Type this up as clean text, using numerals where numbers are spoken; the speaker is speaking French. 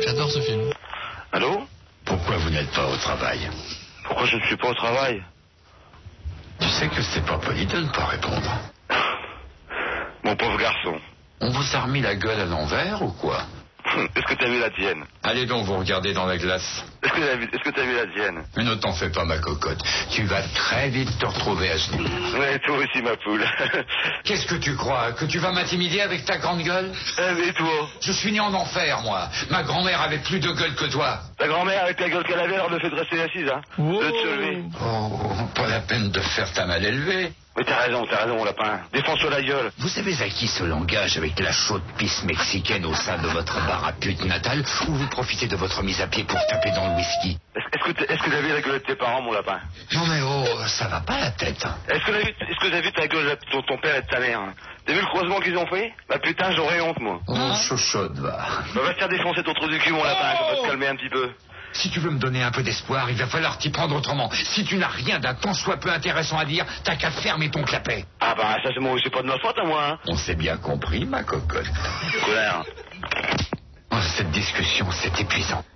J'adore ce film. Allô? Pourquoi vous n'êtes pas au travail? Pourquoi je ne suis pas au travail? Tu sais que c'est pas poli de ne pas répondre. Mon pauvre garçon. On vous a remis la gueule à l'envers ou quoi? Est-ce que t'as vu la tienne? Allez donc vous regarder dans la glace. Est-ce que t'as vu la tienne? Mais ne t'en fais pas, ma cocotte. Tu vas très vite te retrouver à genoux. Ouais, toi aussi, ma poule. Qu'est-ce que tu crois? Que tu vas m'intimider avec ta grande gueule? Et toi? Je suis né en enfer, moi. Ma grand-mère avait plus de gueule que toi. Ta grand-mère, avec la gueule qu'elle avait, elle me fait dresser assise, hein? Wow. De te lever. Oh, pas la peine de faire ta mal élevée. Mais t'as raison, mon lapin. Défends-toi la gueule. Vous savez à qui ce langage avec la chaude pisse mexicaine au sein de votre bar à pute natale, ou vous profitez de votre mise à pied pour taper dans le whisky? Est-ce que t'as vu la gueule de tes parents, mon lapin? Non mais oh, ça va pas la tête. Est-ce que t'as vu ta gueule de ton père et de ta mère, hein? T'as vu le croisement qu'ils ont fait? Bah putain, j'aurais honte, moi. Oh, chauchaude, va. Bah va te faire défoncer ton trou du cul, mon lapin, ça va te calmer un petit peu. Si tu veux me donner un peu d'espoir, il va falloir t'y prendre autrement. Si tu n'as rien d'un tant soit peu intéressant à dire, t'as qu'à fermer ton clapet. Ah bah ça c'est pas de ma faute à moi, hein. On s'est bien compris, ma cocotte. Colère. Oh, cette discussion, c'est épuisant.